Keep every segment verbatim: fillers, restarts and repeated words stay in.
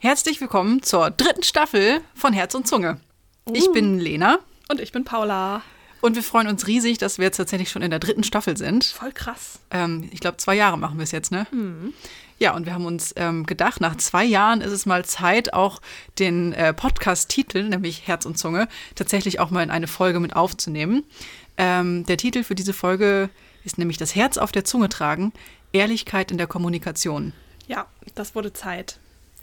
Herzlich willkommen zur dritten Staffel von Herz und Zunge. Uh. Ich bin Lena. Und ich bin Paula. Und wir freuen uns riesig, dass wir jetzt tatsächlich schon in der dritten Staffel sind. Voll krass. Ähm, ich glaube, zwei Jahre machen wir es jetzt, ne? Mhm. Ja, und wir haben uns ähm, gedacht, nach zwei Jahren ist es mal Zeit, auch den äh, Podcast-Titel, nämlich Herz und Zunge, tatsächlich auch mal in eine Folge mit aufzunehmen. Ähm, der Titel für diese Folge ist nämlich Das Herz auf der Zunge tragen, Ehrlichkeit in der Kommunikation. Ja, das wurde Zeit.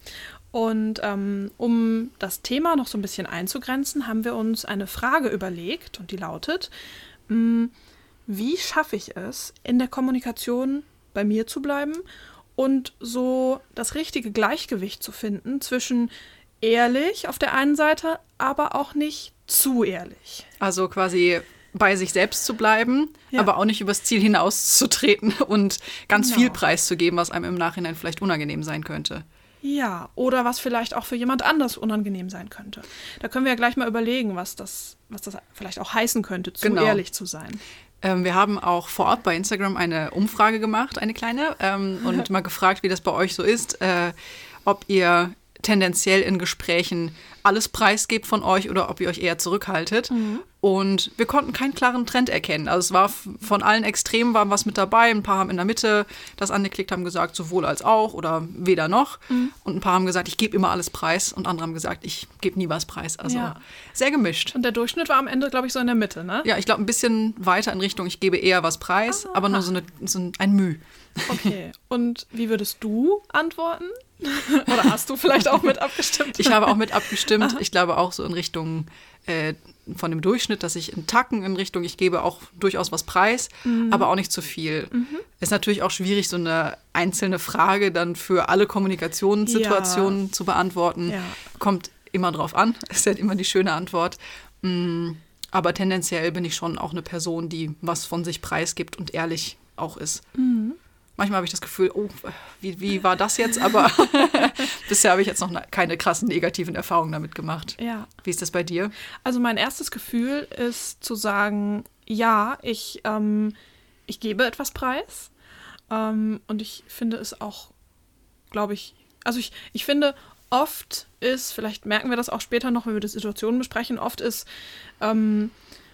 Und ähm, um das Thema noch so ein bisschen einzugrenzen, haben wir uns eine Frage überlegt und die lautet, mh, wie schaffe ich es, in der Kommunikation bei mir zu bleiben und so das richtige Gleichgewicht zu finden zwischen ehrlich auf der einen Seite, aber auch nicht zu ehrlich. Also quasi bei sich selbst zu bleiben, Ja. aber auch nicht übers Ziel hinauszutreten und ganz Genau. viel preiszugeben, was einem im Nachhinein vielleicht unangenehm sein könnte. Ja, oder was vielleicht auch für jemand anders unangenehm sein könnte. Da können wir ja gleich mal überlegen, was das, was das vielleicht auch heißen könnte, zu Genau. ehrlich zu sein. Ähm, wir haben auch vor Ort bei Instagram eine Umfrage gemacht, eine kleine, ähm, und mal gefragt, wie das bei euch so ist, äh, ob ihr tendenziell in Gesprächen alles preisgebt von euch oder ob ihr euch eher zurückhaltet. Mhm. Und wir konnten keinen klaren Trend erkennen. Also es war f- von allen Extremen war was mit dabei. Ein paar haben in der Mitte das angeklickt, haben gesagt, sowohl als auch oder weder noch. Mhm. Und ein paar haben gesagt, ich gebe immer alles preis. Und andere haben gesagt, ich gebe nie was preis. Also Ja. sehr gemischt. Und der Durchschnitt war am Ende, glaube ich, so in der Mitte, ne? Ja, ich glaube, ein bisschen weiter in Richtung, ich gebe eher was preis, aber nur so, eine, so ein, ein Müh. Okay. Und wie würdest du antworten? Oder hast du vielleicht auch mit abgestimmt? Ich habe auch mit abgestimmt. Ich glaube auch so in Richtung äh, von dem Durchschnitt, dass ich in Tacken in Richtung, ich gebe auch durchaus was preis, Mhm. aber auch nicht zu viel. Ist natürlich auch schwierig, so eine einzelne Frage dann für alle Kommunikationssituationen zu beantworten. Ja. Kommt immer drauf an. Ist halt immer die schöne Antwort. Mm, Aber tendenziell bin ich schon auch eine Person, die was von sich preisgibt und ehrlich auch ist. Mhm. Manchmal habe ich das Gefühl, oh, wie, wie war das jetzt? Aber bisher habe ich jetzt noch ne- keine krassen negativen Erfahrungen damit gemacht. Ja. Wie ist das bei dir? Also mein erstes Gefühl ist zu sagen, ja, ich, ähm, ich gebe etwas preis. Ähm, und ich finde es auch, glaube ich, also ich, ich finde, oft ist, vielleicht merken wir das auch später noch, wenn wir die Situationen besprechen, oft ist, ähm,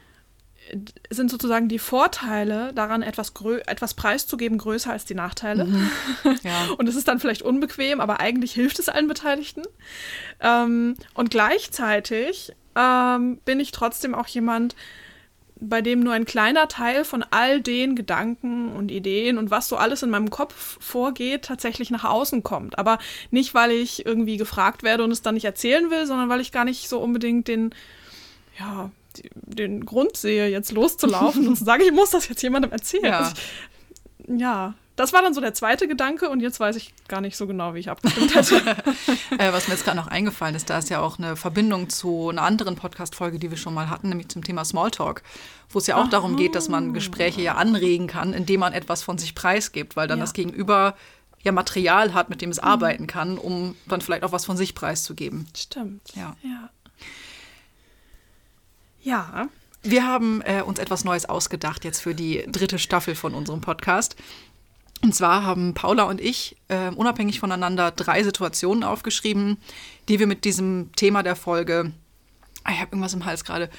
sind sozusagen die Vorteile daran, etwas, grö- etwas preiszugeben, größer als die Nachteile. Ja. Und es ist dann vielleicht unbequem, aber eigentlich hilft es allen Beteiligten. Ähm, und gleichzeitig ähm, bin ich trotzdem auch jemand, bei dem nur ein kleiner Teil von all den Gedanken und Ideen und was so alles in meinem Kopf vorgeht, tatsächlich nach außen kommt. Aber nicht, weil ich irgendwie gefragt werde und es dann nicht erzählen will, sondern weil ich gar nicht so unbedingt den, ja, die, den Grund sehe, jetzt loszulaufen und zu sagen, ich muss das jetzt jemandem erzählen. Ja. Also ich, ja, das war dann so der zweite Gedanke und jetzt weiß ich gar nicht so genau, wie ich abgestimmt hätte. äh, was mir jetzt gerade noch eingefallen ist, da ist ja auch eine Verbindung zu einer anderen Podcast-Folge, die wir schon mal hatten, nämlich zum Thema Smalltalk, wo es ja auch Aha. darum geht, dass man Gespräche ja anregen kann, indem man etwas von sich preisgibt, weil dann Ja. das Gegenüber ja Material hat, mit dem es arbeiten kann, um dann vielleicht auch was von sich preiszugeben. Stimmt. Ja. Ja. Ja. Wir haben äh, uns etwas Neues ausgedacht jetzt für die dritte Staffel von unserem Podcast. Und zwar haben Paula und ich äh, unabhängig voneinander drei Situationen aufgeschrieben, die wir mit diesem Thema der Folge, ah, ich habe irgendwas im Hals gerade,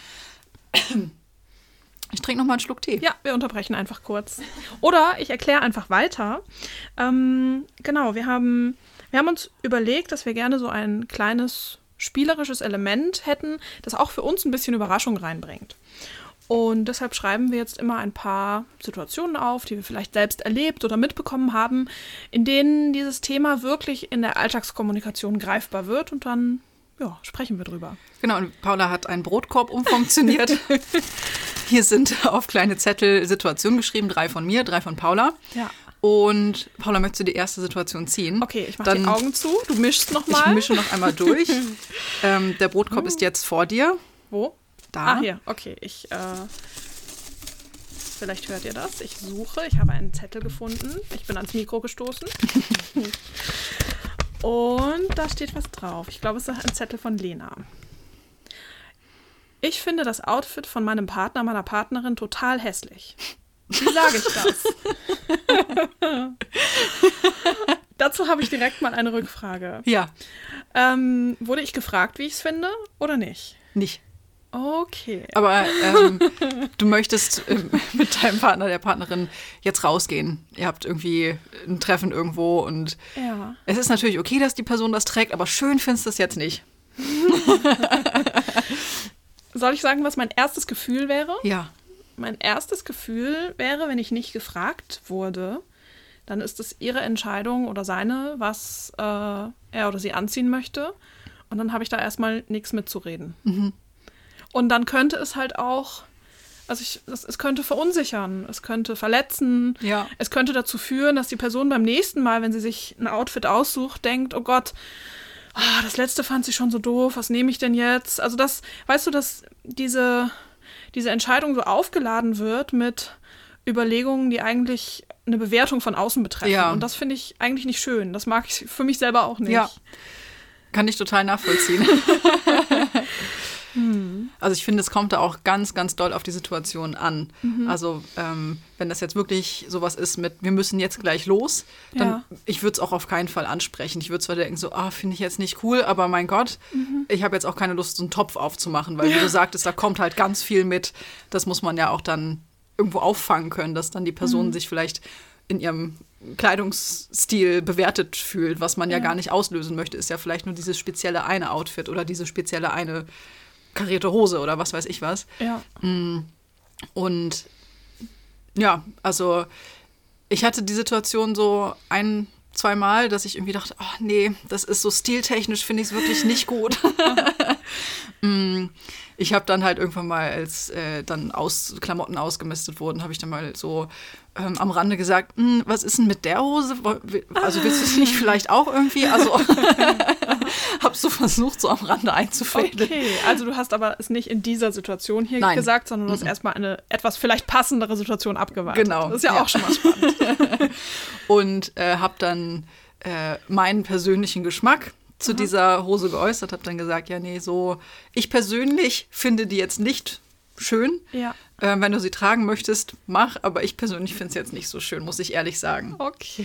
ich trinke noch mal einen Schluck Tee. Ja, wir unterbrechen einfach kurz. Oder ich erkläre einfach weiter. Ähm, genau, wir haben, wir haben uns überlegt, dass wir gerne so ein kleines spielerisches Element hätten, das auch für uns ein bisschen Überraschung reinbringt. Und deshalb schreiben wir jetzt immer ein paar Situationen auf, die wir vielleicht selbst erlebt oder mitbekommen haben, in denen dieses Thema wirklich in der Alltagskommunikation greifbar wird und dann ja, sprechen wir drüber. Genau, und Paula hat einen Brotkorb umfunktioniert. Hier sind auf kleine Zettel Situationen geschrieben, drei von mir, drei von Paula. Ja. Und Paula, möchtest du die erste Situation ziehen? Okay, ich mache die Augen zu, du mischst nochmal. Ich mische noch einmal durch. ähm, der Brotkorb ist jetzt vor dir. Wo? Da. Ah, hier, okay. Ich, äh, vielleicht hört ihr das. Ich suche, ich habe einen Zettel gefunden. Ich bin ans Mikro gestoßen. Und da steht was drauf. Ich glaube, es ist ein Zettel von Lena. Ich finde das Outfit von meinem Partner, meiner Partnerin total hässlich. Wie sage ich das? Dazu habe ich direkt mal eine Rückfrage. Ja. Ähm, wurde ich gefragt, wie ich es finde, oder nicht? Nicht. Okay. Aber ähm, du möchtest ähm, mit deinem Partner, der Partnerin jetzt rausgehen. Ihr habt irgendwie ein Treffen irgendwo und Ja. es ist natürlich okay, dass die Person das trägt, aber schön findest du es jetzt nicht. Soll ich sagen, was mein erstes Gefühl wäre? Ja. Mein erstes Gefühl wäre, wenn ich nicht gefragt wurde, dann ist es ihre Entscheidung oder seine, was äh, er oder sie anziehen möchte. Und dann habe ich da erstmal nichts mitzureden. Mhm. Und dann könnte es halt auch, also ich, es, es könnte verunsichern, es könnte verletzen, Ja. es könnte dazu führen, dass die Person beim nächsten Mal, wenn sie sich ein Outfit aussucht, denkt, oh Gott, ah, das letzte fand sie schon so doof, was nehme ich denn jetzt? Also das, weißt du, dass diese, diese Entscheidung so aufgeladen wird mit Überlegungen, die eigentlich eine Bewertung von außen betreffen. Ja. Und das finde ich eigentlich nicht schön. Das mag ich für mich selber auch nicht. Ja. Kann ich total nachvollziehen. Hm. Also ich finde, es kommt da auch ganz, ganz doll auf die Situation an. Mhm. Also ähm, wenn das jetzt wirklich sowas ist mit, wir müssen jetzt gleich los, dann Ja. ich würde es auch auf keinen Fall ansprechen. Ich würde zwar denken, so, ah, finde ich jetzt nicht cool, aber mein Gott, Mhm. ich habe jetzt auch keine Lust, so einen Topf aufzumachen, weil wie du sagtest, da kommt halt ganz viel mit. Das muss man ja auch dann irgendwo auffangen können, dass dann die Person Mhm. sich vielleicht in ihrem Kleidungsstil bewertet fühlt, was man ja, Ja. gar nicht auslösen möchte, ist ja vielleicht nur dieses spezielle eine Outfit oder diese spezielle eine karierte Hose oder was weiß ich was. Ja. Und ja, also ich hatte die Situation so ein, zwei Mal, dass ich irgendwie dachte, ach nee, das ist so stiltechnisch, finde ich es wirklich nicht gut. Mm, ich habe dann halt irgendwann mal, als äh, dann aus, Klamotten ausgemistet wurden, habe ich dann mal so ähm, am Rande gesagt, "Mm, was ist denn mit der Hose? Also willst du es nicht vielleicht auch irgendwie? Also habe so versucht, so am Rande einzufädeln. Okay, also du hast aber es nicht in dieser Situation hier Nein. gesagt, sondern du hast erstmal eine etwas vielleicht passendere Situation abgewartet. Genau, Das ist ja, ja. auch schon mal spannend. Und äh, habe dann äh, meinen persönlichen Geschmack zu dieser Hose geäußert, habe dann gesagt, ja, nee, so, ich persönlich finde die jetzt nicht schön. Ja. Äh, wenn du sie tragen möchtest, mach, aber ich persönlich finde es jetzt nicht so schön, muss ich ehrlich sagen. Okay.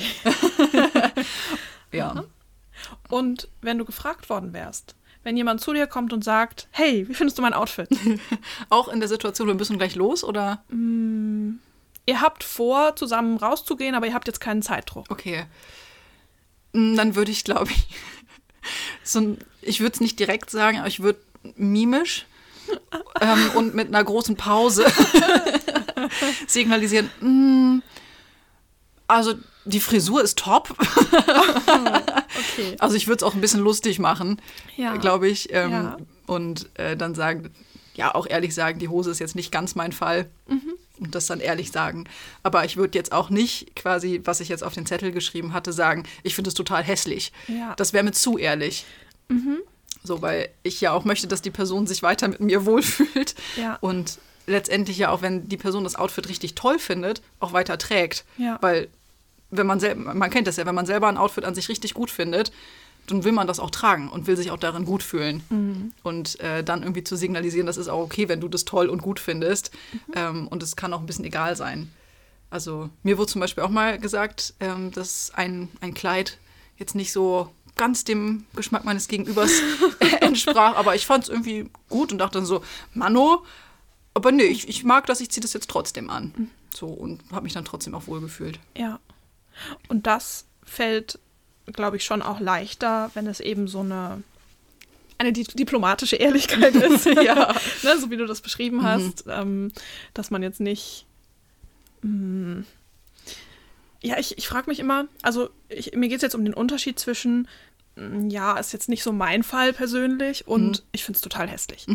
Ja. Und wenn du gefragt worden wärst, wenn jemand zu dir kommt und sagt, hey, wie findest du mein Outfit? Auch in der Situation, wir müssen gleich los, oder? Ihr habt vor, zusammen rauszugehen, aber ihr habt jetzt keinen Zeitdruck. Okay. Mm, Dann würde ich, glaube ich, so ein, ich würde es nicht direkt sagen, aber ich würde mimisch ähm, und mit einer großen Pause signalisieren, mm, also die Frisur ist top. Okay. Also ich würde es auch ein bisschen lustig machen, Ja. glaube ich. Ähm, Ja. Und äh, dann sagen, ja, auch ehrlich sagen, die Hose ist jetzt nicht ganz mein Fall. Und das dann ehrlich sagen. Aber ich würde jetzt auch nicht quasi, was ich jetzt auf den Zettel geschrieben hatte, sagen, ich finde es total hässlich. Ja. Das wäre mir zu ehrlich. So, weil ich ja auch möchte, dass die Person sich weiter mit mir wohlfühlt. Ja. Und letztendlich ja auch, wenn die Person das Outfit richtig toll findet, auch weiter trägt. Ja. Weil wenn man selber, man kennt das ja, wenn man selber ein Outfit an sich richtig gut findet, dann will man das auch tragen und will sich auch darin gut fühlen. Mhm. Und äh, dann irgendwie zu signalisieren, das ist auch okay, wenn du das toll und gut findest. Mhm. Ähm, und es kann auch ein bisschen egal sein. Also mir wurde zum Beispiel auch mal gesagt, ähm, dass ein, ein Kleid jetzt nicht so ganz dem Geschmack meines Gegenübers entsprach, aber ich fand es irgendwie gut und dachte dann so, Mano, aber nee, ich, ich mag das, ich ziehe das jetzt trotzdem an. So, und habe mich dann trotzdem auch wohlgefühlt. Ja. Und das fällt, glaube ich, schon auch leichter, wenn es eben so eine, eine di- diplomatische Ehrlichkeit ist. Ja. Ne, so wie du das beschrieben hast, ähm, dass man jetzt nicht. Mh, ja, ich, ich frage mich immer, also ich, mir geht es jetzt um den Unterschied zwischen, mh, ja, ist jetzt nicht so mein Fall persönlich und ich finde es total hässlich.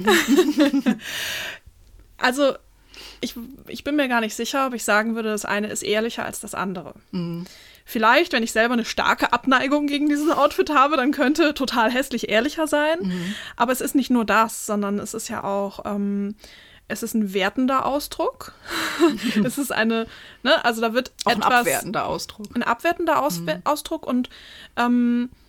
Also ich, ich bin mir gar nicht sicher, ob ich sagen würde, das eine ist ehrlicher als das andere. Mhm. Vielleicht, wenn ich selber eine starke Abneigung gegen dieses Outfit habe, dann könnte total hässlich ehrlicher sein. Mhm. Aber es ist nicht nur das, sondern es ist ja auch, ähm, es ist ein wertender Ausdruck. Es ist eine, ne, also da wird Auch etwas... ein abwertender Ausdruck. Ein abwertender Aus- Ausdruck und ähm,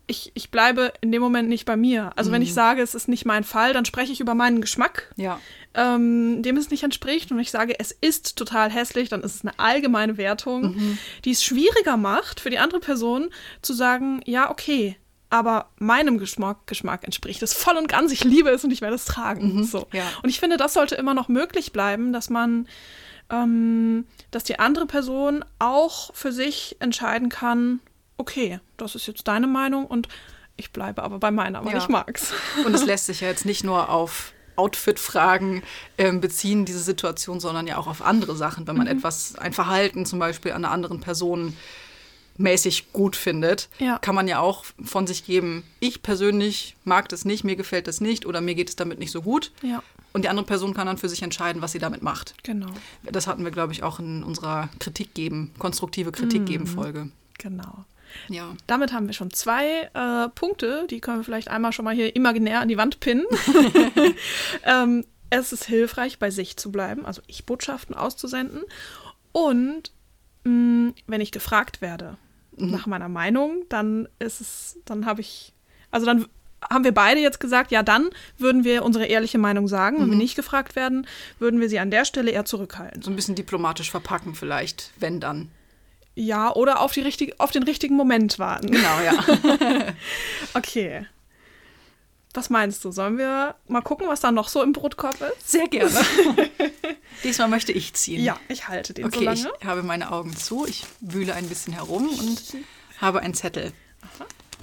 ich, ich bleibe in dem Moment nicht bei mir. Also mhm. wenn ich sage, es ist nicht mein Fall, dann spreche ich über meinen Geschmack, ja. ähm, dem es nicht entspricht. Und ich sage, es ist total hässlich, dann ist es eine allgemeine Wertung, mhm. die es schwieriger macht für die andere Person zu sagen, ja, okay, aber meinem Geschmack, Geschmack entspricht es voll und ganz. Ich liebe es und ich werde es tragen. Mhm. So. Ja. Und ich finde, das sollte immer noch möglich bleiben, dass man, ähm, dass die andere Person auch für sich entscheiden kann, okay, das ist jetzt deine Meinung und ich bleibe aber bei meiner, weil ja. ich mag's. Und es lässt sich ja jetzt nicht nur auf Outfit-Fragen ähm, beziehen, diese Situation, sondern ja auch auf andere Sachen. Wenn man mhm. etwas, ein Verhalten zum Beispiel an einer anderen Person mäßig gut findet, ja. kann man ja auch von sich geben, ich persönlich mag das nicht, mir gefällt das nicht oder mir geht es damit nicht so gut. Ja. Und die andere Person kann dann für sich entscheiden, was sie damit macht. Genau. Das hatten wir, glaube ich, auch in unserer Kritik geben, konstruktive Kritik mhm. geben Folge. Genau. Ja. Damit haben wir schon zwei äh, Punkte, die können wir vielleicht einmal schon mal hier imaginär an die Wand pinnen. ähm, es ist hilfreich, bei sich zu bleiben, also Ich-Botschaften auszusenden. Und mh, wenn ich gefragt werde mhm. nach meiner Meinung, dann ist es, dann habe ich, also dann haben wir beide jetzt gesagt, ja, dann würden wir unsere ehrliche Meinung sagen. Wenn mhm. wir nicht gefragt werden, würden wir sie an der Stelle eher zurückhalten. So ein bisschen diplomatisch verpacken vielleicht, wenn dann. Ja, oder auf, die richtig, auf den richtigen Moment warten. Genau, ja. Okay. Was meinst du? Sollen wir mal gucken, was da noch so im Brotkorb ist? Sehr gerne. Diesmal möchte ich ziehen. Ja, ich halte den okay, so lange. Ich habe meine Augen zu, ich wühle ein bisschen herum und habe einen Zettel. Aha.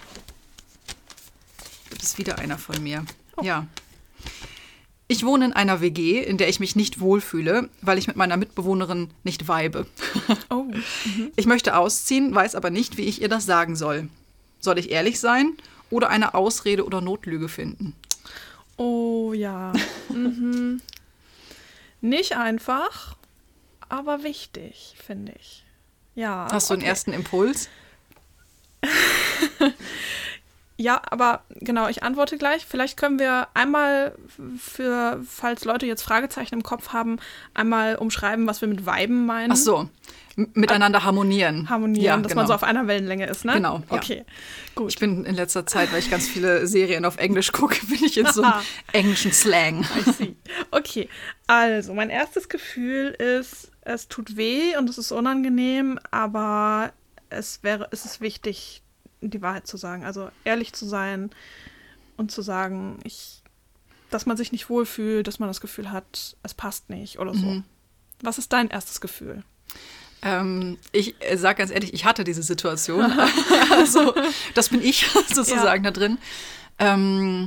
Das ist wieder einer von mir. Oh. Ja. Ich wohne in einer W G, in der ich mich nicht wohlfühle, weil ich mit meiner Mitbewohnerin nicht vibe. Oh. Mhm. Ich möchte ausziehen, weiß aber nicht, wie ich ihr das sagen soll. Soll ich ehrlich sein oder eine Ausrede oder Notlüge finden? Oh ja. mhm. Nicht einfach, aber wichtig, finde ich. Ja. Hast du okay. einen ersten Impuls? Ja, aber genau, ich antworte gleich. Vielleicht können wir einmal für, falls Leute jetzt Fragezeichen im Kopf haben, einmal umschreiben, was wir mit Viben meinen. Ach so, M- miteinander harmonieren. Harmonieren, ja, dass genau. man so auf einer Wellenlänge ist, ne? Genau, ja. Okay, gut. Ich bin in letzter Zeit, weil ich ganz viele Serien auf Englisch gucke, bin ich in so einem englischen Slang. I see. Okay, also mein erstes Gefühl ist, es tut weh und es ist unangenehm, aber es wäre, es ist wichtig, die Wahrheit zu sagen, also ehrlich zu sein und zu sagen, ich, dass man sich nicht wohlfühlt, dass man das Gefühl hat, es passt nicht oder so. Mhm. Was ist dein erstes Gefühl? Ähm, ich äh, sage ganz ehrlich, ich hatte diese Situation. Also, das bin ich sozusagen ja. da drin. Ähm,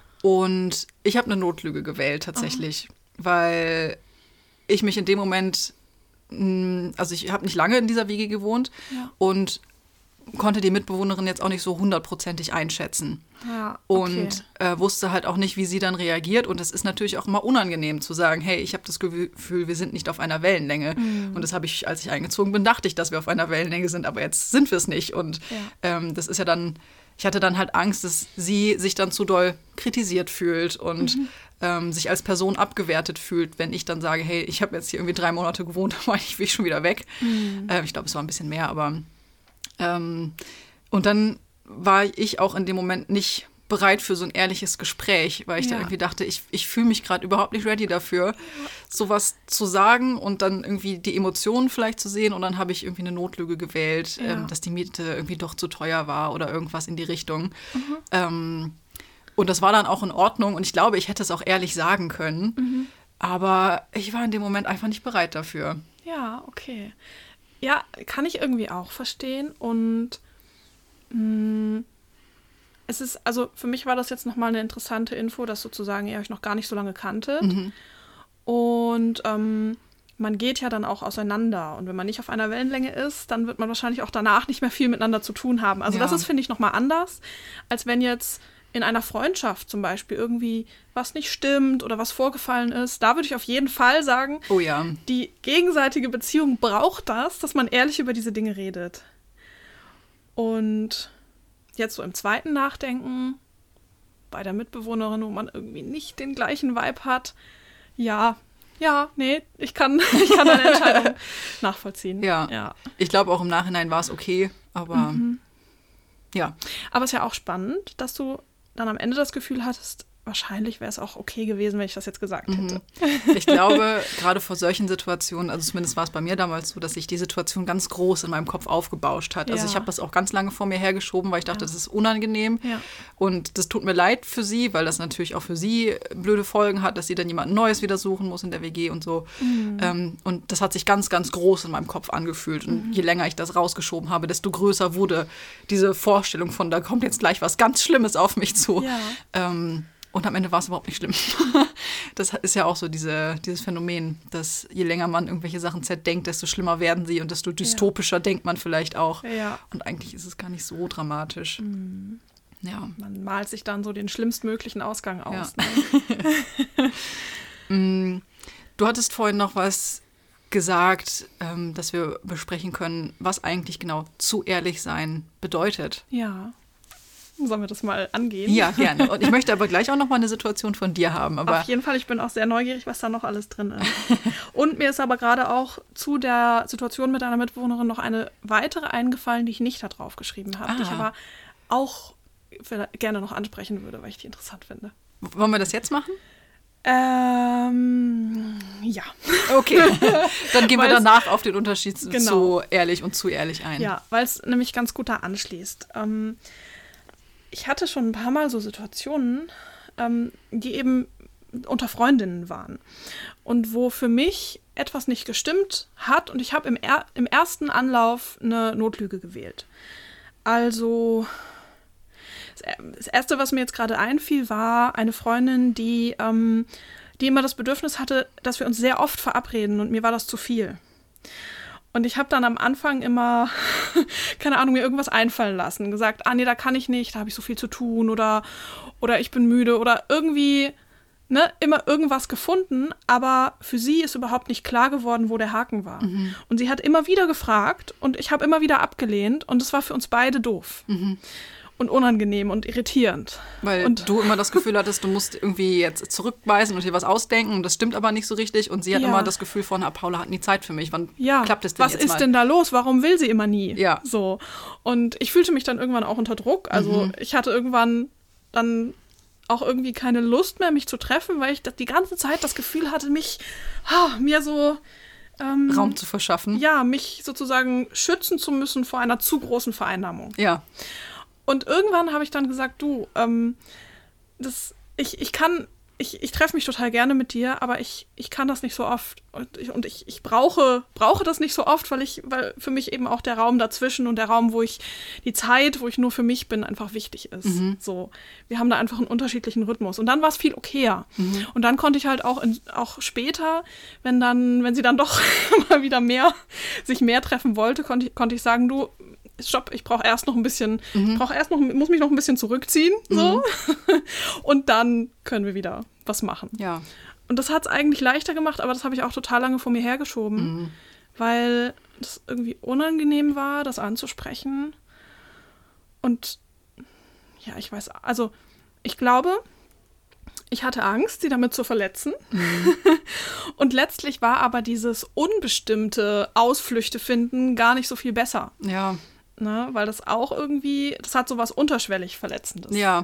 und ich habe eine Notlüge gewählt tatsächlich, oh. weil ich mich in dem Moment, mh, also ich habe nicht lange in dieser W G gewohnt ja. und konnte die Mitbewohnerin jetzt auch nicht so hundertprozentig einschätzen. Ja, okay. Und äh, wusste halt auch nicht, wie sie dann reagiert. Und es ist natürlich auch immer unangenehm zu sagen, hey, ich habe das Gefühl, wir sind nicht auf einer Wellenlänge. Mhm. Und das habe ich, als ich eingezogen bin, dachte ich, dass wir auf einer Wellenlänge sind, aber jetzt sind wir es nicht. Und ja. ähm, das ist ja dann, ich hatte dann halt Angst, dass sie sich dann zu doll kritisiert fühlt und mhm. ähm, sich als Person abgewertet fühlt, wenn ich dann sage, hey, ich habe jetzt hier irgendwie drei Monate gewohnt, aber ich will schon wieder weg. Mhm. Äh, ich glaube, es war ein bisschen mehr, aber Ähm, und dann war ich auch in dem Moment nicht bereit für so ein ehrliches Gespräch, weil ich ja. dann irgendwie dachte, ich, ich fühle mich gerade überhaupt nicht ready dafür, sowas zu sagen und dann irgendwie die Emotionen vielleicht zu sehen. Und dann habe ich irgendwie eine Notlüge gewählt, ja. ähm, dass die Miete irgendwie doch zu teuer war oder irgendwas in die Richtung. Mhm. Ähm, und das war dann auch in Ordnung und ich glaube, ich hätte es auch ehrlich sagen können, Mhm. aber ich war in dem Moment einfach nicht bereit dafür. Ja, okay. Ja, kann ich irgendwie auch verstehen und mh, es ist, also für mich war das jetzt nochmal eine interessante Info, dass sozusagen ihr euch noch gar nicht so lange kanntet Mhm. und ähm, man geht ja dann auch auseinander und wenn man nicht auf einer Wellenlänge ist, dann wird man wahrscheinlich auch danach nicht mehr viel miteinander zu tun haben. Also Ja. das ist, finde ich, nochmal anders, als wenn jetzt in einer Freundschaft zum Beispiel irgendwie was nicht stimmt oder was vorgefallen ist. Da würde ich auf jeden Fall sagen, Oh ja. die gegenseitige Beziehung braucht das, dass man ehrlich über diese Dinge redet. Und jetzt so im zweiten Nachdenken, bei der Mitbewohnerin, wo man irgendwie nicht den gleichen Vibe hat, ja, ja, nee, ich kann, ich kann deine Entscheidung nachvollziehen. Ja. ja. Ich glaube, auch im Nachhinein war es okay, aber Mhm. Ja. Aber es ist ja auch spannend, dass du dann am Ende das Gefühl hattest, wahrscheinlich wäre es auch okay gewesen, wenn ich das jetzt gesagt hätte. Mhm. Ich glaube, gerade vor solchen Situationen, also zumindest war es bei mir damals so, dass sich die Situation ganz groß in meinem Kopf aufgebauscht hat. Also Ja. ich habe das auch ganz lange vor mir hergeschoben, weil ich dachte, Ja. das ist unangenehm. Ja. Und das tut mir leid für sie, weil das natürlich auch für sie blöde Folgen hat, dass sie dann jemand Neues wieder suchen muss in der W G und so. Mhm. Ähm, und das hat sich ganz, ganz groß in meinem Kopf angefühlt. Und Mhm. je länger ich das rausgeschoben habe, desto größer wurde diese Vorstellung von, da kommt jetzt gleich was ganz Schlimmes auf mich zu. Ja. Ähm, Und am Ende war es überhaupt nicht schlimm. Das ist ja auch so diese, dieses Phänomen, dass je länger man irgendwelche Sachen zerdenkt, desto schlimmer werden sie und desto dystopischer ja. denkt man vielleicht auch. Ja. Und eigentlich ist es gar nicht so dramatisch. Mhm. Ja. Man malt sich dann so den schlimmstmöglichen Ausgang aus. Ja. Ne? Du hattest vorhin noch was gesagt, ähm, dass wir besprechen können, was eigentlich genau zu ehrlich sein bedeutet. Ja. Sollen wir das mal angehen? Ja, gerne. Und ich möchte aber gleich auch noch mal eine Situation von dir haben. Aber auf jeden Fall, ich bin auch sehr neugierig, was da noch alles drin ist. Und mir ist aber gerade auch zu der Situation mit deiner Mitbewohnerin noch eine weitere eingefallen, die ich nicht da drauf geschrieben habe, Ah. die ich aber auch gerne noch ansprechen würde, weil ich die interessant finde. Wollen wir das jetzt machen? Ähm, ja. Okay, dann gehen wir Weil's- danach auf den Unterschied zu- Genau. zu ehrlich und zu ehrlich ein. Ja, weil es nämlich ganz gut da anschließt. Ähm, ich hatte schon ein paar Mal so Situationen, ähm, die eben unter Freundinnen waren und wo für mich etwas nicht gestimmt hat und ich habe im, er- im ersten Anlauf eine Notlüge gewählt. Also das Erste, was mir jetzt gerade einfiel, war eine Freundin, die, ähm, die immer das Bedürfnis hatte, dass wir uns sehr oft verabreden und mir war das zu viel. Und ich habe dann am Anfang immer, keine Ahnung, mir irgendwas einfallen lassen. Gesagt, ah nee, da kann ich nicht, da habe ich so viel zu tun oder, oder ich bin müde oder irgendwie, ne, immer irgendwas gefunden. Aber für sie ist überhaupt nicht klar geworden, wo der Haken war. Mhm. Und sie hat immer wieder gefragt und ich habe immer wieder abgelehnt. Und es war für uns beide doof. Mhm. Und unangenehm und irritierend. Weil und, du immer das Gefühl hattest, du musst irgendwie jetzt zurückbeißen und dir was ausdenken und das stimmt aber nicht so richtig und sie hat Ja. immer das Gefühl von, ah, Paula hat nie Zeit für mich, wann ja, klappt es denn was jetzt ist mal? denn da los? Warum will sie immer nie? Ja. So. Und ich fühlte mich dann irgendwann auch unter Druck. Also Mhm. ich hatte irgendwann dann auch irgendwie keine Lust mehr, mich zu treffen, weil ich das die ganze Zeit das Gefühl hatte, mich, ah, mir so ähm, Raum zu verschaffen. ja, mich sozusagen schützen zu müssen vor einer zu großen Vereinnahmung. Ja. Und irgendwann habe ich dann gesagt, du, ähm, das, ich, ich kann, ich, ich treffe mich total gerne mit dir, aber ich, ich kann das nicht so oft. Und ich, und ich, ich brauche, brauche das nicht so oft, weil ich, weil für mich eben auch der Raum dazwischen und der Raum, wo ich, die Zeit, wo ich nur für mich bin, einfach wichtig ist. Mhm. So, wir haben da einfach einen unterschiedlichen Rhythmus. Und dann war es viel okayer. Mhm. Und dann konnte ich halt auch, in, auch später, wenn dann, wenn sie dann doch mal wieder mehr, sich mehr treffen wollte, konnte ich, konnte ich sagen, du, Stopp, ich brauche erst noch ein bisschen, Mhm. ich brauche erst noch, muss mich noch ein bisschen zurückziehen, so. Und dann können wir wieder was machen. Ja. Und das hat es eigentlich leichter gemacht, aber das habe ich auch total lange vor mir hergeschoben, Mhm. weil das irgendwie unangenehm war, das anzusprechen. Und ja, ich weiß, also ich glaube, ich hatte Angst, sie damit zu verletzen. Mhm. Und letztlich war aber dieses unbestimmte Ausflüchte finden gar nicht so viel besser. Ja. Ne? Weil das auch irgendwie, das hat so was unterschwellig Verletzendes. Ja.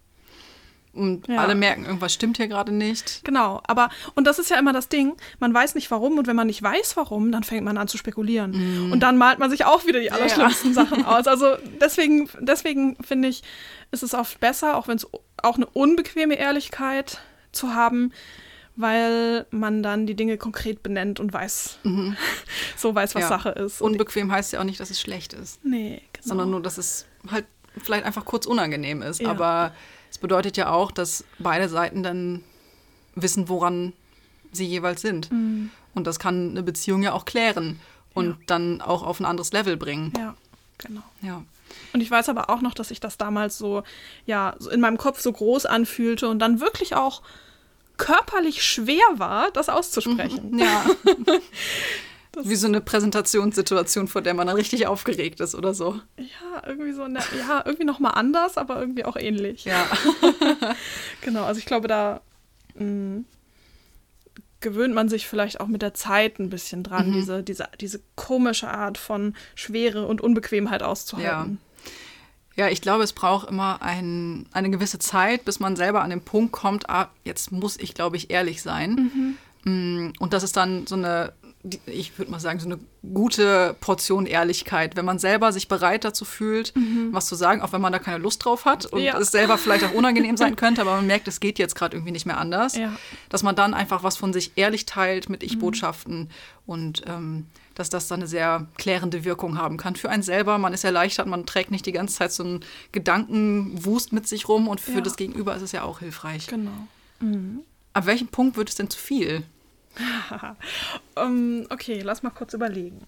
Und Ja. alle merken, irgendwas stimmt hier gerade nicht. Genau, aber, und das ist ja immer das Ding, man weiß nicht warum und wenn man nicht weiß warum, dann fängt man an zu spekulieren. Und dann malt man sich auch wieder die allerschlimmsten Sachen aus. Also deswegen, deswegen finde ich, ist es oft besser, auch wenn es auch eine unbequeme Ehrlichkeit zu haben, weil man dann die Dinge konkret benennt und weiß, Mhm. so weiß, was Ja. Sache ist. Und Unbequem heißt ja auch nicht, dass es schlecht ist, nee, genau. sondern nur, dass es halt vielleicht einfach kurz unangenehm ist. Ja. Aber es bedeutet ja auch, dass beide Seiten dann wissen, woran sie jeweils sind. Mhm. Und das kann eine Beziehung ja auch klären und Ja. dann auch auf ein anderes Level bringen. Ja, genau. Ja. Und ich weiß aber auch noch, dass ich das damals so, ja, so in meinem Kopf so groß anfühlte und dann wirklich auch körperlich schwer war, das auszusprechen. Ja. Wie so eine Präsentationssituation, vor der man dann richtig aufgeregt ist oder so. Ja, irgendwie so, ne, ja, irgendwie nochmal anders, aber irgendwie auch ähnlich. Ja. Genau, also ich glaube, da mh, gewöhnt man sich vielleicht auch mit der Zeit ein bisschen dran, Mhm. diese, diese, diese komische Art von Schwere und Unbequemheit auszuhalten. Ja, ich glaube, es braucht immer ein, eine gewisse Zeit, bis man selber an den Punkt kommt, ah, jetzt muss ich, glaube ich, ehrlich sein. Mhm. Und das ist dann so eine, ich würde mal sagen, so eine gute Portion Ehrlichkeit, wenn man selber sich bereit dazu fühlt, mhm. was zu sagen, auch wenn man da keine Lust drauf hat und ja. es selber vielleicht auch unangenehm sein könnte, aber man merkt, es geht jetzt gerade irgendwie nicht mehr anders, ja. dass man dann einfach was von sich ehrlich teilt mit Ich-Botschaften mhm. und ähm, dass das dann eine sehr klärende Wirkung haben kann für einen selber. Man ist erleichtert, man trägt nicht die ganze Zeit so einen Gedankenwust mit sich rum und für ja. das Gegenüber ist es ja auch hilfreich. Genau. Mhm. Ab welchem Punkt wird es denn zu viel? um, okay, lass mal kurz überlegen.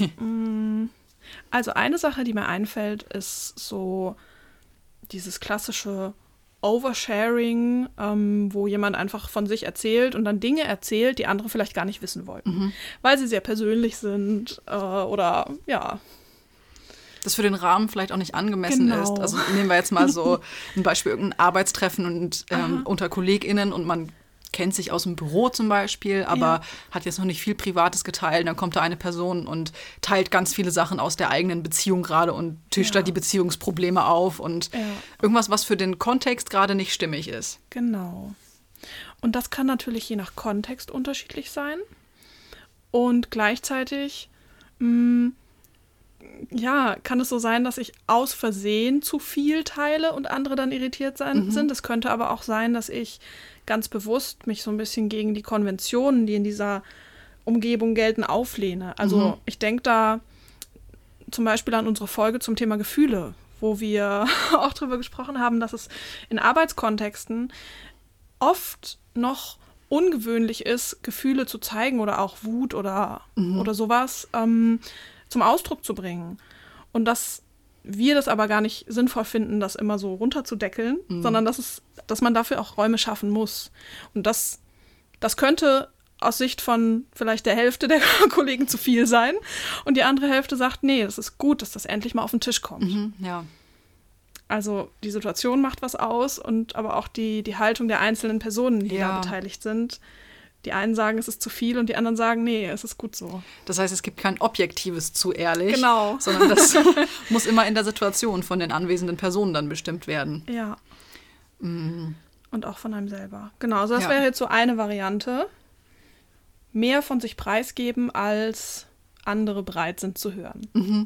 Also eine Sache, die mir einfällt, ist so dieses klassische Oversharing, ähm, wo jemand einfach von sich erzählt und dann Dinge erzählt, die andere vielleicht gar nicht wissen wollten, mhm. weil sie sehr persönlich sind äh, oder ja. Das für den Rahmen vielleicht auch nicht angemessen genau. ist. Also nehmen wir jetzt mal so ein Beispiel, irgendein Arbeitstreffen und ähm, unter KollegInnen und man kennt sich aus dem Büro zum Beispiel, aber ja. hat jetzt noch nicht viel Privates geteilt. Dann kommt da eine Person und teilt ganz viele Sachen aus der eigenen Beziehung gerade und tischt ja. da die Beziehungsprobleme auf und ja. irgendwas, was für den Kontext gerade nicht stimmig ist. Genau. Und das kann natürlich je nach Kontext unterschiedlich sein. Und gleichzeitig mh, ja, kann es so sein, dass ich aus Versehen zu viel teile und andere dann irritiert sein, mhm. sind. Es könnte aber auch sein, dass ich ganz bewusst mich so ein bisschen gegen die Konventionen, die in dieser Umgebung gelten, auflehne. Also mhm. ich denke da zum Beispiel an unsere Folge zum Thema Gefühle, wo wir auch drüber gesprochen haben, dass es in Arbeitskontexten oft noch ungewöhnlich ist, Gefühle zu zeigen oder auch Wut oder, mhm. oder sowas ähm, zum Ausdruck zu bringen. Und dass wir das aber gar nicht sinnvoll finden, das immer so runterzudeckeln, mhm. sondern dass es, dass man dafür auch Räume schaffen muss. Und das, das könnte aus Sicht von vielleicht der Hälfte der Kollegen zu viel sein. Und die andere Hälfte sagt, nee, das ist gut, dass das endlich mal auf den Tisch kommt. Mhm, ja. Also die Situation macht was aus und aber auch die, die Haltung der einzelnen Personen, die ja. da beteiligt sind. Die einen sagen, es ist zu viel und die anderen sagen, nee, es ist gut so. Das heißt, es gibt kein objektives zu ehrlich, genau. sondern das muss immer in der Situation von den anwesenden Personen dann bestimmt werden. Ja. Mhm. Und auch von einem selber. Genau, also das ja. wäre jetzt so eine Variante. Mehr von sich preisgeben, als andere bereit sind zu hören. Mhm.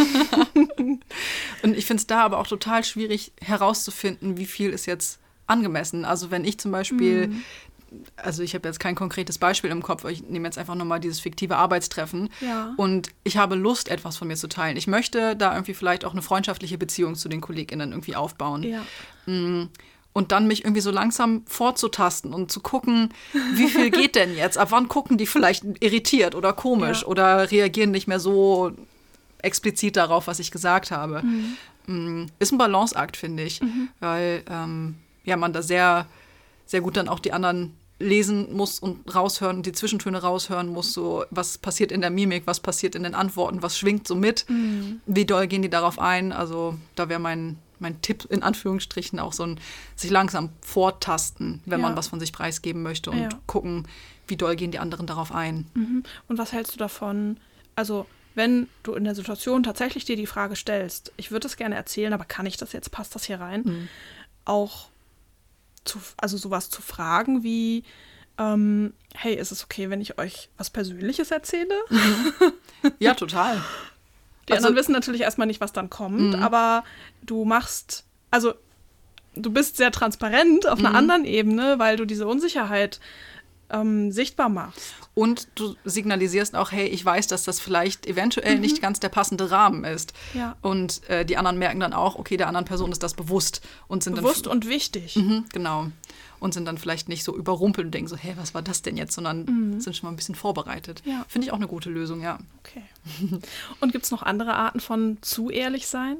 Und ich finde es da aber auch total schwierig herauszufinden, wie viel ist jetzt angemessen. Also wenn ich zum Beispiel... Mhm. Also ich habe jetzt kein konkretes Beispiel im Kopf, ich nehme jetzt einfach nochmal dieses fiktive Arbeitstreffen ja. und ich habe Lust, etwas von mir zu teilen. Ich möchte da irgendwie vielleicht auch eine freundschaftliche Beziehung zu den KollegInnen irgendwie aufbauen. Ja. Und dann mich irgendwie so langsam vorzutasten und zu gucken, wie viel geht denn jetzt? Ab wann gucken die vielleicht irritiert oder komisch ja. oder reagieren nicht mehr so explizit darauf, was ich gesagt habe. Mhm. Ist ein Balanceakt, finde ich, mhm. weil ähm, ja, man da sehr, sehr gut dann auch die anderen lesen muss und raushören und die Zwischentöne raushören muss, so was passiert in der Mimik, was passiert in den Antworten, was schwingt so mit, mhm. wie doll gehen die darauf ein, also da wäre mein, mein Tipp in Anführungsstrichen auch so ein sich langsam vortasten, wenn ja. man was von sich preisgeben möchte und ja. gucken, wie doll gehen die anderen darauf ein. Mhm. Und was hältst du davon, also wenn du in der Situation tatsächlich dir die Frage stellst, ich würde es gerne erzählen, aber kann ich das jetzt, passt das hier rein, mhm. auch Zu, also sowas zu fragen wie, ähm, hey, ist es okay, wenn ich euch was Persönliches erzähle? Mhm. Ja, total. Die also, anderen wissen natürlich erstmal nicht, was dann kommt, mhm. aber du machst, also du bist sehr transparent auf einer mhm. anderen Ebene, weil du diese Unsicherheit ähm, sichtbar machst. Und du signalisierst auch, hey, ich weiß, dass das vielleicht eventuell mhm. nicht ganz der passende Rahmen ist. Ja. Und äh, die anderen merken dann auch, okay, der anderen Person ist das bewusst. Und sind bewusst dann, und wichtig. Mhm, genau. Und sind dann vielleicht nicht so überrumpelt und denken so, hey, was war das denn jetzt? Sondern mhm. sind schon mal ein bisschen vorbereitet. Ja. Finde ich auch eine gute Lösung, ja. Okay. Und gibt es noch andere Arten von zu ehrlich sein?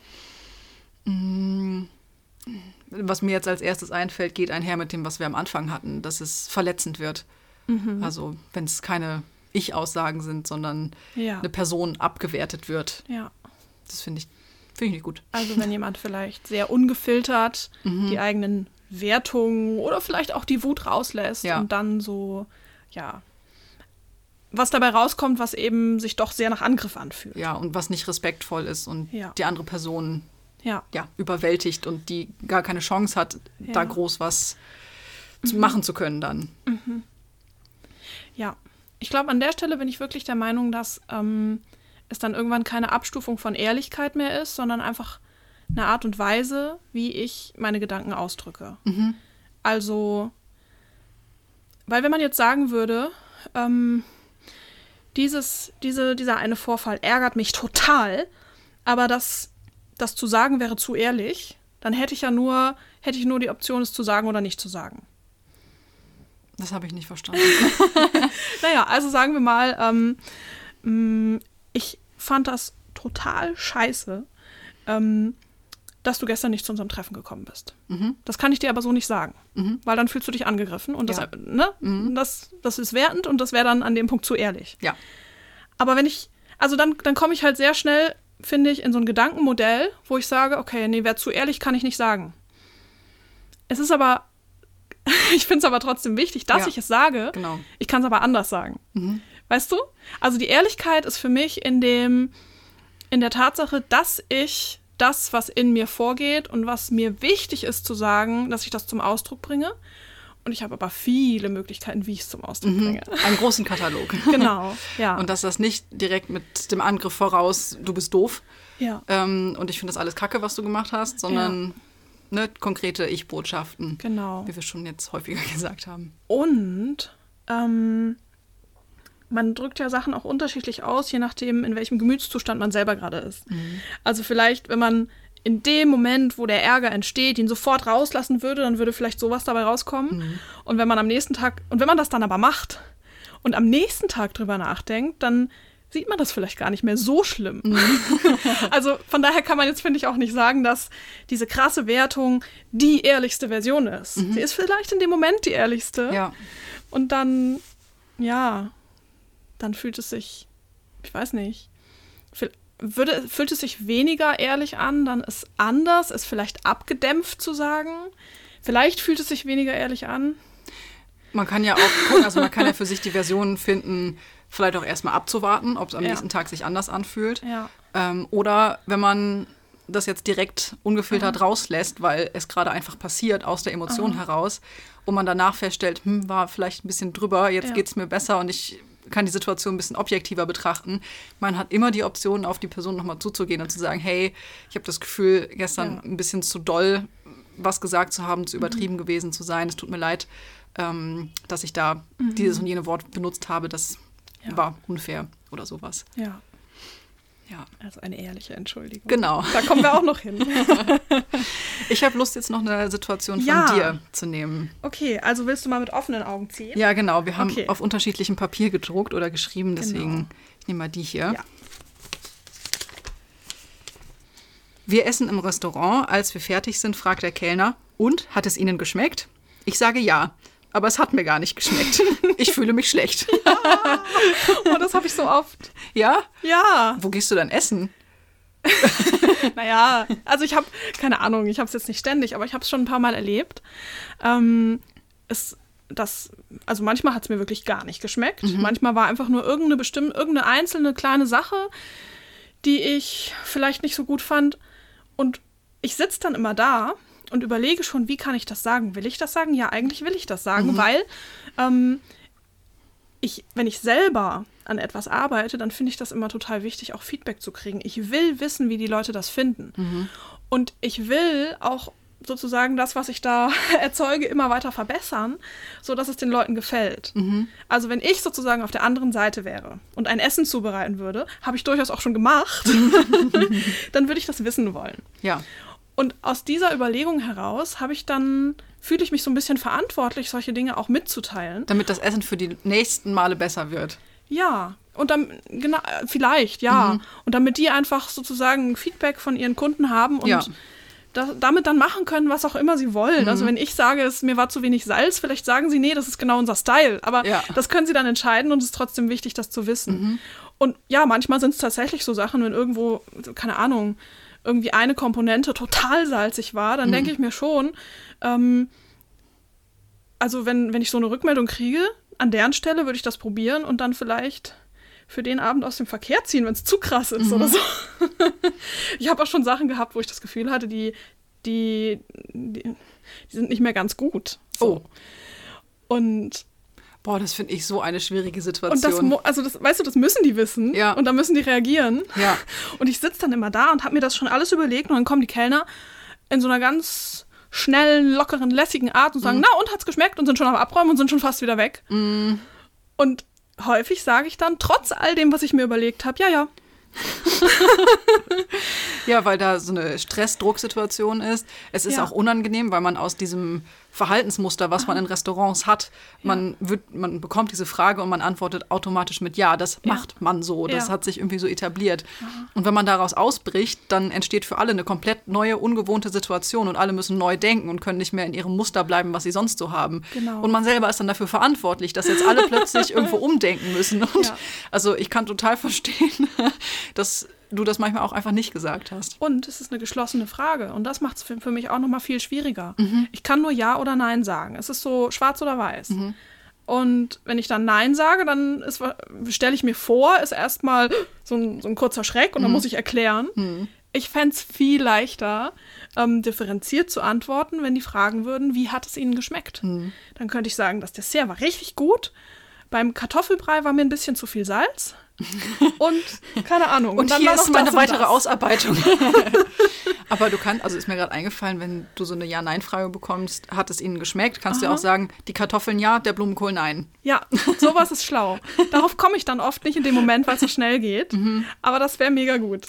Mhm. Was mir jetzt als erstes einfällt, geht einher mit dem, was wir am Anfang hatten, dass es verletzend wird. Mhm. Also wenn es keine Ich-Aussagen sind, sondern ja. eine Person abgewertet wird. Ja. Das finde ich, find ich nicht gut. Also wenn jemand vielleicht sehr ungefiltert mhm. die eigenen Wertungen oder vielleicht auch die Wut rauslässt ja. und dann so, ja, was dabei rauskommt, was eben sich doch sehr nach Angriff anfühlt. Ja, und was nicht respektvoll ist und ja. die andere Person ja. ja, überwältigt und die gar keine Chance hat, Ja. da groß was Mhm. zu machen zu können dann. Ja, ich glaube, an der Stelle bin ich wirklich der Meinung, dass ähm, es dann irgendwann keine Abstufung von Ehrlichkeit mehr ist, sondern einfach eine Art und Weise, wie ich meine Gedanken ausdrücke. Mhm. Also, weil wenn man jetzt sagen würde, ähm, dieses, diese, dieser eine Vorfall ärgert mich total, aber das, das zu sagen wäre zu ehrlich, dann hätte ich ja nur, hätte ich nur die Option, es zu sagen oder nicht zu sagen. Das habe ich nicht verstanden. Naja, also sagen wir mal, ähm, mh, ich fand das total scheiße, ähm, dass du gestern nicht zu unserem Treffen gekommen bist. Mhm. Das kann ich dir aber so nicht sagen, Mhm. weil dann fühlst du dich angegriffen und das, Ja. ne, Mhm. das, das ist wertend und das wäre dann an dem Punkt zu ehrlich. Ja. Aber wenn ich, also dann, dann komme ich halt sehr schnell, finde ich, in so ein Gedankenmodell, wo ich sage, okay, nee, wer zu ehrlich, kann ich nicht sagen. Es ist aber, ich finde es aber trotzdem wichtig, dass Ja. ich es sage. Genau. Ich kann es aber anders sagen. Mhm. Weißt du? Also die Ehrlichkeit ist für mich in dem, in der Tatsache, dass ich das, was in mir vorgeht und was mir wichtig ist zu sagen, dass ich das zum Ausdruck bringe. Und ich habe aber viele Möglichkeiten, wie ich es zum Ausdruck Mhm. bringe. Einen großen Katalog. Genau, ja. Und dass das nicht direkt mit dem Angriff voraus, du bist doof ja, ähm, und ich finde das alles kacke, was du gemacht hast, sondern ne, konkrete Ich-Botschaften, genau. wie wir schon jetzt häufiger gesagt haben. Und ähm, man drückt ja Sachen auch unterschiedlich aus, je nachdem, in welchem Gemütszustand man selber gerade ist. Mhm. Also vielleicht, wenn man in dem Moment, wo der Ärger entsteht, ihn sofort rauslassen würde, dann würde vielleicht sowas dabei rauskommen. Mhm. Und wenn man am nächsten Tag, und wenn man das dann aber macht und am nächsten Tag drüber nachdenkt, dann sieht man das vielleicht gar nicht mehr so schlimm. Mhm. Also von daher kann man jetzt, finde ich, auch nicht sagen, dass diese krasse Wertung die ehrlichste Version ist. Mhm. Sie ist vielleicht in dem Moment die ehrlichste. Ja. Und dann, ja, dann fühlt es sich, ich weiß nicht, fühl- würde, fühlt es sich weniger ehrlich an, dann ist anders, ist vielleicht abgedämpft zu sagen. Vielleicht fühlt es sich weniger ehrlich an. Man kann ja auch gucken, also man kann ja für sich die Version finden, vielleicht auch erstmal abzuwarten, ob es am Ja. nächsten Tag sich anders anfühlt. Ja, Ähm, oder wenn man das jetzt direkt ungefiltert rauslässt, weil es gerade einfach passiert aus der Emotion Aha. heraus und man danach feststellt, hm, war vielleicht ein bisschen drüber, jetzt Ja. geht es mir besser und ich kann die Situation ein bisschen objektiver betrachten. Man hat immer die Option, auf die Person nochmal zuzugehen und zu sagen, hey, ich habe das Gefühl, gestern Ja. ein bisschen zu doll was gesagt zu haben, zu übertrieben gewesen zu sein. Es tut mir leid, ähm, dass ich da dieses und jene Wort benutzt habe. Das Ja. war unfair oder sowas. ja. Ja, Also eine ehrliche Entschuldigung. genau. Da kommen wir auch noch hin. Ich habe Lust, jetzt noch eine Situation von Ja. dir zu nehmen. Okay, also willst du mal mit offenen Augen ziehen? Ja, genau. Wir haben Okay. auf unterschiedlichem Papier gedruckt oder geschrieben, deswegen Genau. ich nehme mal die hier. Ja. Wir essen im Restaurant. Als wir fertig sind, fragt der Kellner, und, hat es Ihnen geschmeckt? Ich sage ja, aber es hat mir gar nicht geschmeckt. Ich fühle mich schlecht. Oh, das habe ich so oft. Ja? Ja. Wo gehst du dann essen? Naja, also ich habe, keine Ahnung, ich habe es jetzt nicht ständig, aber ich habe es schon ein paar Mal erlebt. Ähm, es, das, also manchmal hat es mir wirklich gar nicht geschmeckt. Manchmal war einfach nur irgendeine bestimmte, irgendeine einzelne kleine Sache, die ich vielleicht nicht so gut fand. Und ich sitze dann immer da und überlege schon, wie kann ich das sagen? Will ich das sagen? Ja, eigentlich will ich das sagen, Mhm. weil ähm, ich, wenn ich selber an etwas arbeite, dann finde ich das immer total wichtig, auch Feedback zu kriegen. Ich will wissen, wie die Leute das finden. Mhm. Und ich will auch sozusagen das, was ich da erzeuge, immer weiter verbessern, sodass es den Leuten gefällt. Mhm. Also wenn ich sozusagen auf der anderen Seite wäre und ein Essen zubereiten würde, habe ich durchaus auch schon gemacht, dann würde ich das wissen wollen. Ja. Und aus dieser Überlegung heraus habe ich dann, fühle ich mich so ein bisschen verantwortlich, solche Dinge auch mitzuteilen. Damit das Essen für die nächsten Male besser wird. Ja, und dann, genau, äh, vielleicht, ja. Mhm. Und damit die einfach sozusagen Feedback von ihren Kunden haben und Ja. da, damit dann machen können, was auch immer sie wollen. Mhm. Also wenn ich sage, es, mir war zu wenig Salz, vielleicht sagen sie, nee, das ist genau unser Style. Aber Ja. das können sie dann entscheiden und es ist trotzdem wichtig, das zu wissen. Mhm. Und ja, manchmal sind es tatsächlich so Sachen, wenn irgendwo, keine Ahnung, irgendwie eine Komponente total salzig war, dann Mhm. denke ich mir schon, ähm, also wenn, wenn ich so eine Rückmeldung kriege, an deren Stelle würde ich das probieren und dann vielleicht für den Abend aus dem Verkehr ziehen, wenn es zu krass ist mhm. oder so. Ich habe auch schon Sachen gehabt, wo ich das Gefühl hatte, die, die, die, die sind nicht mehr ganz gut. So. Oh. Und boah, das finde ich so eine schwierige Situation. Und das, also das, weißt du, das müssen die wissen. Ja. Und da müssen die reagieren. Ja. Und ich sitze dann immer da und habe mir das schon alles überlegt und dann kommen die Kellner in so einer ganz schnellen, lockeren, lässigen Art und sagen, mm. na und, hat's geschmeckt? Und sind schon am Abräumen und sind schon fast wieder weg. Mm. Und häufig sage ich dann, trotz all dem, was ich mir überlegt habe, ja, ja. Ja, weil da so eine Stress-Druck-Situation ist. Es ist ja. auch unangenehm, weil man aus diesem Verhaltensmuster, was man in Restaurants hat, ja. man, wird, man bekommt diese Frage und man antwortet automatisch mit ja, das ja. macht man so, das ja. hat sich irgendwie so etabliert. Aha. Und wenn man daraus ausbricht, dann entsteht für alle eine komplett neue, ungewohnte Situation und alle müssen neu denken und können nicht mehr in ihrem Muster bleiben, was sie sonst so haben. Genau. Und man selber ist dann dafür verantwortlich, dass jetzt alle plötzlich irgendwo umdenken müssen. Und ja. also ich kann total verstehen, dass du das manchmal auch einfach nicht gesagt hast. Und es ist eine geschlossene Frage. Und das macht es für, für mich auch nochmal viel schwieriger. Mhm. Ich kann nur Ja oder Nein sagen. Es ist so schwarz oder weiß. Mhm. Und wenn ich dann Nein sage, dann stelle ich mir vor, ist erstmal so ein, so ein kurzer Schreck und dann mhm. muss ich erklären. Mhm. Ich fände es viel leichter, ähm, differenziert zu antworten, wenn die fragen würden, wie hat es ihnen geschmeckt? Mhm. Dann könnte ich sagen, das Dessert war richtig gut. Beim Kartoffelbrei war mir ein bisschen zu viel Salz. Und keine Ahnung. Und, und dann hier war noch ist meine das weitere das. Ausarbeitung. Aber du kannst, also ist mir gerade eingefallen, wenn du so eine Ja-Nein-Frage bekommst, hat es ihnen geschmeckt, kannst du ja auch sagen, die Kartoffeln ja, der Blumenkohl nein. Ja, sowas ist schlau. Darauf komme ich dann oft nicht in dem Moment, weil es so schnell geht. Mhm. Aber das wäre mega gut.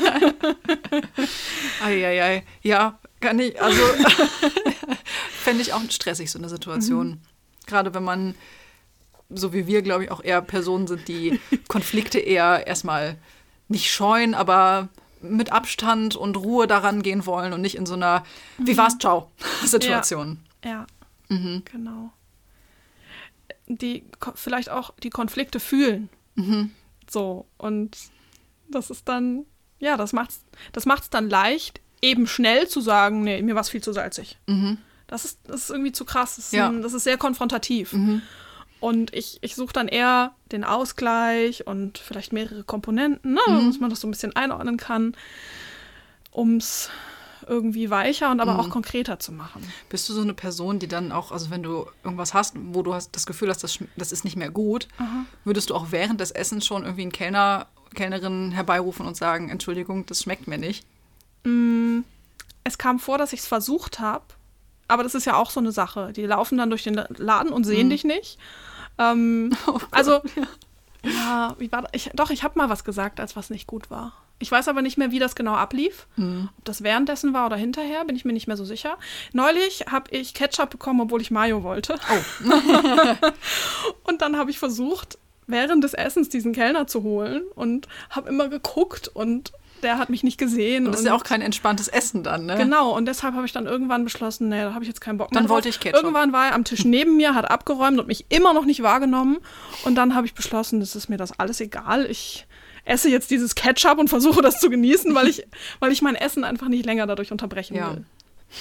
Eieiei. Ja, kann ich, also fände ich auch stressig, so eine Situation. Mhm. Gerade wenn man, so wie wir, glaube ich, auch eher Personen sind, die Konflikte eher erstmal nicht scheuen, aber mit Abstand und Ruhe daran gehen wollen und nicht in so einer Wie war's, ciao Situation. Ja, ja. Mhm. Genau. Die vielleicht auch die Konflikte fühlen. Mhm. So, und das ist dann, ja, das macht's, das macht's dann leicht, eben schnell zu sagen, nee, mir war es viel zu salzig. Mhm. Das ist, das ist irgendwie zu krass. Das ist, ja. ein, das ist sehr konfrontativ. Mhm. Und ich, ich suche dann eher den Ausgleich und vielleicht mehrere Komponenten, ne, mhm. dass man das so ein bisschen einordnen kann, um es irgendwie weicher und aber mhm. auch konkreter zu machen. Bist du so eine Person, die dann auch, also wenn du irgendwas hast, wo du hast das Gefühl hast, das, das ist nicht mehr gut, Aha. würdest du auch während des Essens schon irgendwie einen Kellner, Kellnerin herbeirufen und sagen, Entschuldigung, das schmeckt mir nicht? Mm, es kam vor, dass ich es versucht habe, aber das ist ja auch so eine Sache. Die laufen dann durch den Laden und sehen mhm. dich nicht. Ähm, oh Gott, also, ja, ja wie war das? Ich, doch, ich habe mal was gesagt, als was nicht gut war. Ich weiß aber nicht mehr, wie das genau ablief. Mhm. Ob das währenddessen war oder hinterher, bin ich mir nicht mehr so sicher. Neulich habe ich Ketchup bekommen, obwohl ich Mayo wollte. Oh. Und dann habe ich versucht, während des Essens diesen Kellner zu holen und habe immer geguckt und der hat mich nicht gesehen. Und das ist ja auch kein entspanntes Essen dann, ne? Genau, und deshalb habe ich dann irgendwann beschlossen, nee, da habe ich jetzt keinen Bock mehr Dann drauf. wollte ich Ketchup. Irgendwann war er am Tisch neben mir, hat abgeräumt und mich immer noch nicht wahrgenommen. Und dann habe ich beschlossen, das ist mir das alles egal. Ich esse jetzt dieses Ketchup und versuche das zu genießen, weil ich, weil ich mein Essen einfach nicht länger dadurch unterbrechen ja. will.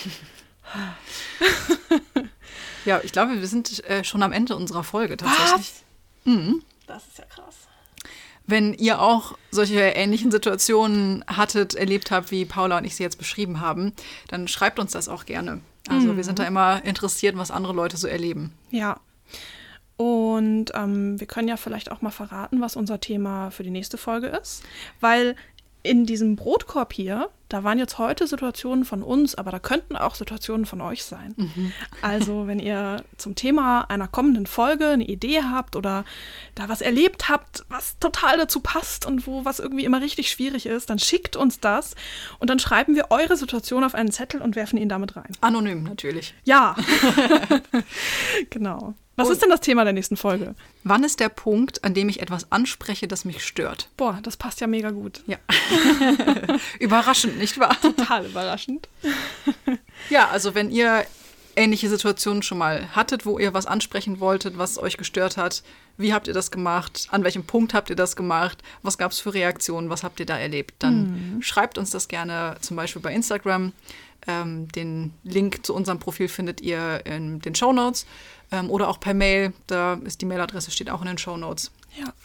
Ja, ich glaube, wir sind äh, schon am Ende unserer Folge tatsächlich. Was? Mhm. Das ist ja krass. Wenn ihr auch solche ähnlichen Situationen hattet, erlebt habt, wie Paula und ich sie jetzt beschrieben haben, dann schreibt uns das auch gerne. Also mhm. wir sind da immer interessiert, was andere Leute so erleben. Ja. Und ähm, wir können ja vielleicht auch mal verraten, was unser Thema für die nächste Folge ist. Weil in diesem Brotkorb hier, da waren jetzt heute Situationen von uns, aber da könnten auch Situationen von euch sein. Mhm. Also wenn ihr zum Thema einer kommenden Folge eine Idee habt oder da was erlebt habt, was total dazu passt und wo was irgendwie immer richtig schwierig ist, dann schickt uns das und dann schreiben wir eure Situation auf einen Zettel und werfen ihn damit rein. Anonym natürlich. Ja. Genau. Was und ist denn das Thema der nächsten Folge? Wann ist der Punkt, an dem ich etwas anspreche, das mich stört? Boah, das passt ja mega gut. Ja. Überraschend, nicht wahr? Total überraschend. Ja, also wenn ihr ähnliche Situationen schon mal hattet, wo ihr was ansprechen wolltet, was euch gestört hat, wie habt ihr das gemacht? An welchem Punkt habt ihr das gemacht? Was gab es für Reaktionen? Was habt ihr da erlebt? Dann mhm. schreibt uns das gerne zum Beispiel bei Instagram. Ähm, den Link zu unserem Profil findet ihr in den Shownotes. Ähm, oder auch per Mail, da ist die Mailadresse, steht auch in den Shownotes. Ja.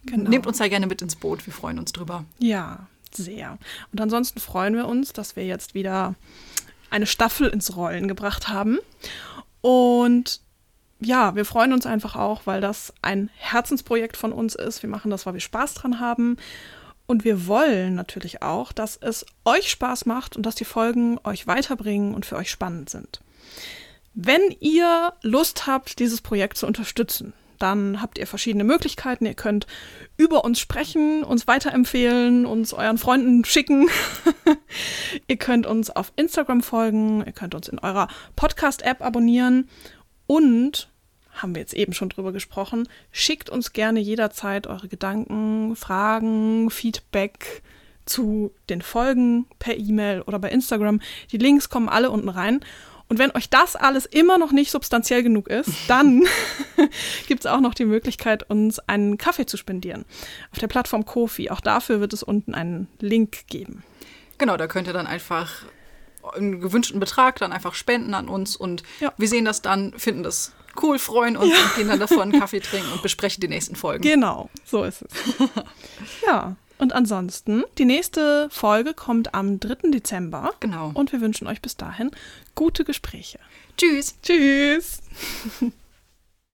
Genau. Nehmt uns da gerne mit ins Boot, wir freuen uns drüber. Ja, sehr. Und ansonsten freuen wir uns, dass wir jetzt wieder eine Staffel ins Rollen gebracht haben. Und ja, wir freuen uns einfach auch, weil das ein Herzensprojekt von uns ist. Wir machen das, weil wir Spaß dran haben. Und wir wollen natürlich auch, dass es euch Spaß macht und dass die Folgen euch weiterbringen und für euch spannend sind. Wenn ihr Lust habt, dieses Projekt zu unterstützen, dann habt ihr verschiedene Möglichkeiten. Ihr könnt über uns sprechen, uns weiterempfehlen, uns euren Freunden schicken. Ihr könnt uns auf Instagram folgen, ihr könnt uns in eurer Podcast-App abonnieren und, haben wir jetzt eben schon drüber gesprochen, schickt uns gerne jederzeit eure Gedanken, Fragen, Feedback zu den Folgen per E-Mail oder bei Instagram. Die Links kommen alle unten rein. Und wenn euch das alles immer noch nicht substanziell genug ist, dann gibt es auch noch die Möglichkeit, uns einen Kaffee zu spendieren. Auf der Plattform Ko-fi. Auch dafür wird es unten einen Link geben. Genau, da könnt ihr dann einfach einen gewünschten Betrag dann einfach spenden an uns. Und ja. wir sehen das dann, finden das cool, freuen uns ja. und gehen dann davor einen Kaffee trinken und besprechen die nächsten Folgen. Genau, so ist es. Ja. Und ansonsten, die nächste Folge kommt am dritten Dezember. Genau. Und wir wünschen euch bis dahin gute Gespräche. Tschüss. Tschüss.